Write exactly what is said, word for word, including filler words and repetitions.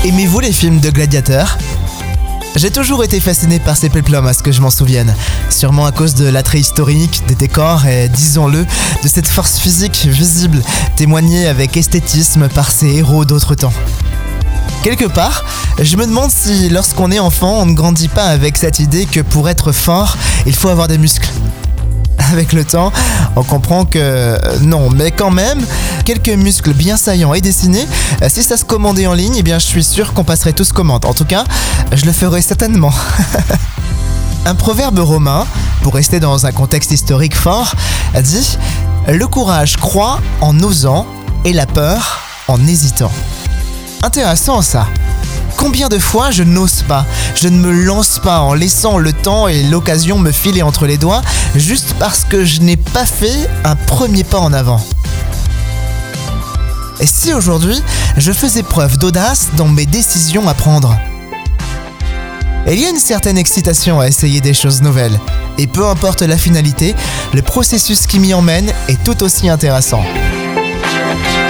Aimez-vous les films de gladiateurs ? J'ai toujours été fasciné par ces péplums, à ce que je m'en souvienne. Sûrement à cause de l'attrait historique, des décors et, disons-le, de cette force physique visible, témoignée avec esthétisme par ces héros d'autres temps. Quelque part, je me demande si lorsqu'on est enfant, on ne grandit pas avec cette idée que pour être fort, il faut avoir des muscles. Avec le temps, on comprend que euh, non, mais quand même, quelques muscles bien saillants et dessinés, euh, si ça se commandait en ligne, eh bien je suis sûr qu'on passerait tous commande. En tout cas, je le ferai certainement. Un proverbe romain, pour rester dans un contexte historique fort, dit « Le courage croît en osant et la peur en hésitant ». Intéressant ça. Combien de fois je n'ose pas, je ne me lance pas en laissant le temps et l'occasion me filer entre les doigts juste parce que je n'ai pas fait un premier pas en avant. Et si aujourd'hui, je faisais preuve d'audace dans mes décisions à prendre ? Il y a une certaine excitation à essayer des choses nouvelles. Et peu importe la finalité, le processus qui m'y emmène est tout aussi intéressant.